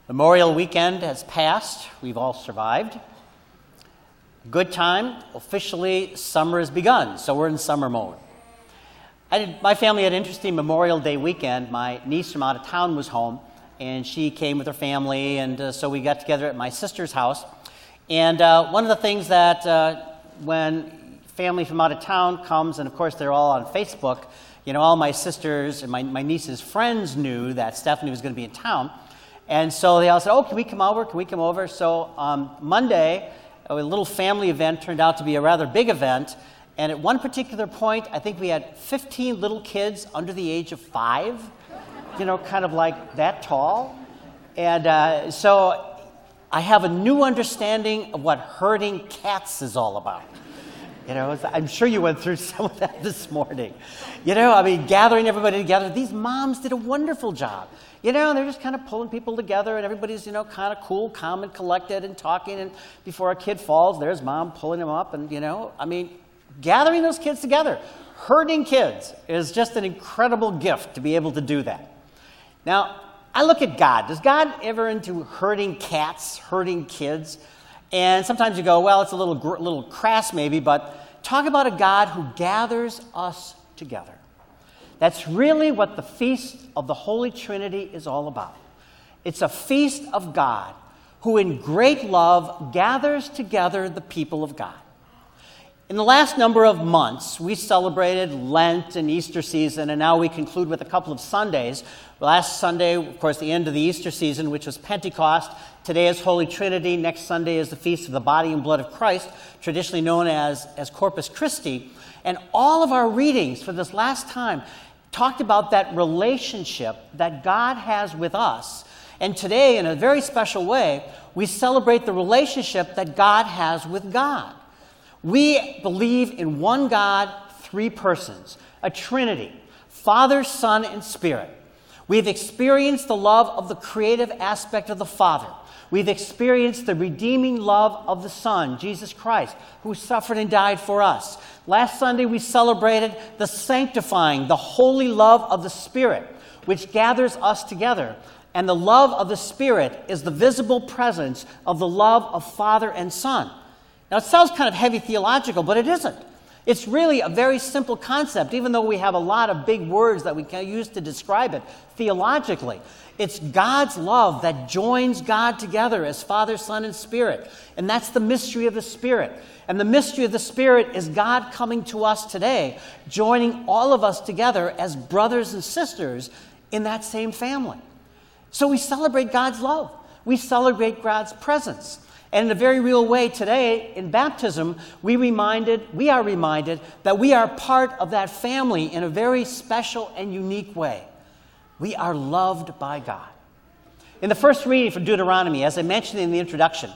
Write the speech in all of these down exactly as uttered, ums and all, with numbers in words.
Memorial weekend has passed. We've all survived. Good time. Officially, summer has begun, so we're in summer mode. I did, my family had an interesting Memorial Day weekend. My niece from out of town was home, and she came with her family, and uh, so we got together at my sister's house. And uh, one of the things that uh, when family from out of town comes, and of course they're all on Facebook, you know, all my sisters and my, my niece's friends knew that Stephanie was going to be in town. And so they all said, oh, can we come over? Can we come over? So um, Monday, a little family event turned out to be a rather big event. And at one particular point, I think we had fifteen little kids under the age of five, you know, kind of like that tall. And uh, so I have a new understanding of what herding cats is all about. You know, I'm sure you went through some of that this morning. You know, I mean, gathering everybody together. These moms did a wonderful job. You know, they're just kind of pulling people together, and everybody's, you know, kind of cool, calm, and collected and talking. And before a kid falls, there's mom pulling him up. And, you know, I mean, gathering those kids together, herding kids is just an incredible gift to be able to do that. Now, I look at God. Does God ever into herding cats, herding kids? And sometimes you go, well, it's a little, gr- little crass maybe, but talk about a God who gathers us together. That's really what the Feast of the Holy Trinity is all about. It's a feast of God who in great love gathers together the people of God. In the last number of months, we celebrated Lent and Easter season, and now we conclude with a couple of Sundays. Last Sunday, of course, the end of the Easter season, which was Pentecost. Today is Holy Trinity. Next Sunday is the Feast of the Body and Blood of Christ, traditionally known as, as Corpus Christi. And all of our readings for this last time talked about that relationship that God has with us. And today, in a very special way, we celebrate the relationship that God has with God. We believe in one God, three persons, a Trinity, Father, Son, and Spirit. We've experienced the love of the creative aspect of the Father. We've experienced the redeeming love of the Son, Jesus Christ, who suffered and died for us. Last Sunday, we celebrated the sanctifying, the holy love of the Spirit, which gathers us together. And the love of the Spirit is the visible presence of the love of Father and Son. Now, it sounds kind of heavy theological, but it isn't. It's really a very simple concept, even though we have a lot of big words that we can use to describe it theologically. It's God's love that joins God together as Father, Son, and Spirit. And that's the mystery of the Spirit. And the mystery of the Spirit is God coming to us today, joining all of us together as brothers and sisters in that same family. So we celebrate God's love. We celebrate God's presence. And in a very real way today, in baptism, we reminded, we are reminded that we are part of that family in a very special and unique way. We are loved by God. In the first reading from Deuteronomy, as I mentioned in the introduction,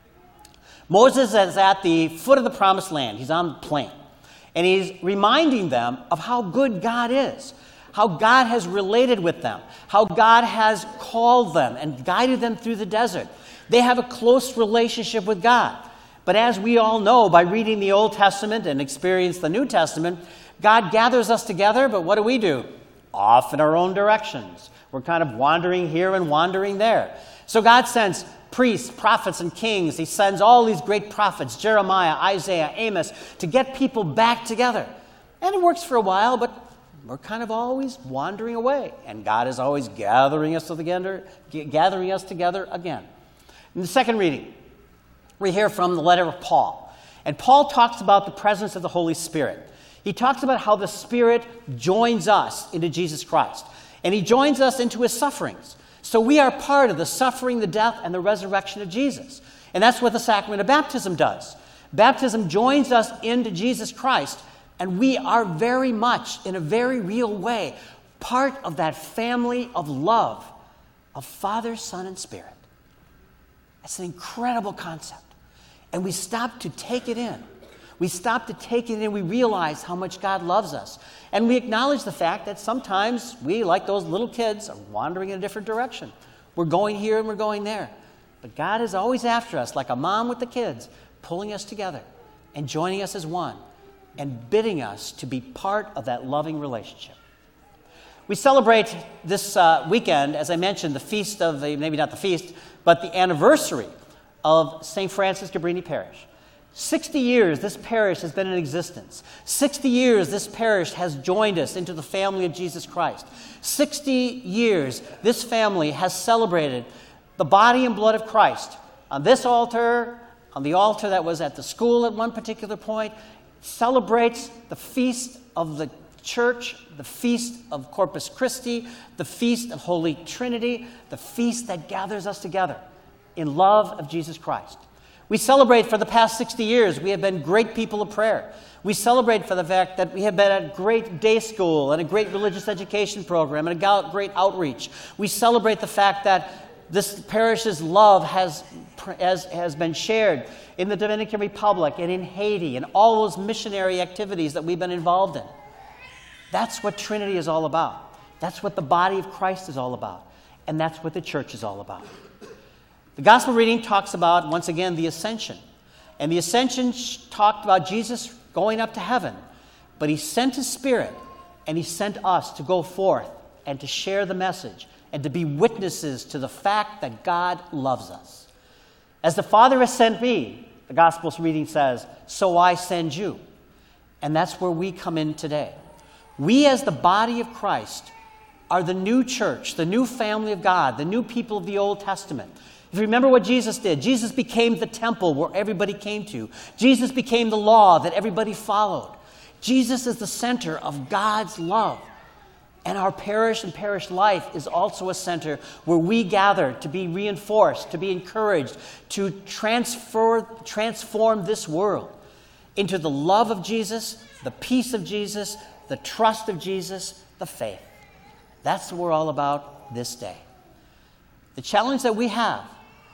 Moses is at the foot of the promised land. He's on the plain. And he's reminding them of how good God is, how God has related with them, how God has called them and guided them through the desert. They have a close relationship with God. But as we all know by reading the Old Testament and experience the New Testament, God gathers us together, but what do we do? Off in our own directions. We're kind of wandering here and wandering there. So God sends priests, prophets, and kings. He sends all these great prophets, Jeremiah, Isaiah, Amos, to get people back together. And it works for a while, but we're kind of always wandering away. And God is always gathering us together, gathering us together again. In the second reading, we hear from the letter of Paul. And Paul talks about the presence of the Holy Spirit. He talks about how the Spirit joins us into Jesus Christ. And he joins us into his sufferings. So we are part of the suffering, the death, and the resurrection of Jesus. And that's what the sacrament of baptism does. Baptism joins us into Jesus Christ. And we are very much, in a very real way, part of that family of love of Father, Son, and Spirit. It's an incredible concept. And we stop to take it in. We stop to take it in. We realize how much God loves us. And we acknowledge the fact that sometimes we, like those little kids, are wandering in a different direction. We're going here and we're going there. But God is always after us, like a mom with the kids, pulling us together and joining us as one and bidding us to be part of that loving relationship. We celebrate this uh, weekend, as I mentioned, the feast of the, maybe not the feast, but the anniversary of Saint Francis Cabrini Parish. sixty years this parish has been in existence. sixty years this parish has joined us into the family of Jesus Christ. sixty years this family has celebrated the body and blood of Christ on this altar, on the altar that was at the school at one particular point, celebrates the feast of the Church, the feast of Corpus Christi, the feast of Holy Trinity, the feast that gathers us together in love of Jesus Christ. We celebrate for the past sixty years, we have been great people of prayer. We celebrate for the fact that we have been a great day school and a great religious education program and a great outreach. We celebrate the fact that this parish's love has, has, has been shared in the Dominican Republic and in Haiti and all those missionary activities that we've been involved in. That's what Trinity is all about. That's what the body of Christ is all about. And that's what the church is all about. The gospel reading talks about, once again, the ascension. And the ascension talked about Jesus going up to heaven. But he sent his Spirit, and he sent us to go forth and to share the message and to be witnesses to the fact that God loves us. As the Father has sent me, the gospel reading says, so I send you. And that's where we come in today. We, as the body of Christ, are the new church, the new family of God, the new people of the Old Testament. If you remember what Jesus did, Jesus became the temple where everybody came to. Jesus became the law that everybody followed. Jesus is the center of God's love. And our parish and parish life is also a center where we gather to be reinforced, to be encouraged, to transfer, transform this world into the love of Jesus, the peace of Jesus, the trust of Jesus, the faith. That's what we're all about this day. The challenge that we have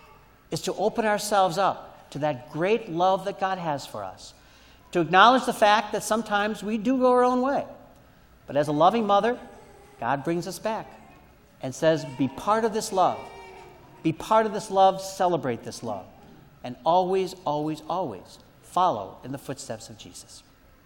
is to open ourselves up to that great love that God has for us, to acknowledge the fact that sometimes we do go our own way. But as a loving mother, God brings us back and says, be part of this love. Be part of this love, celebrate this love, and always, always, always follow in the footsteps of Jesus.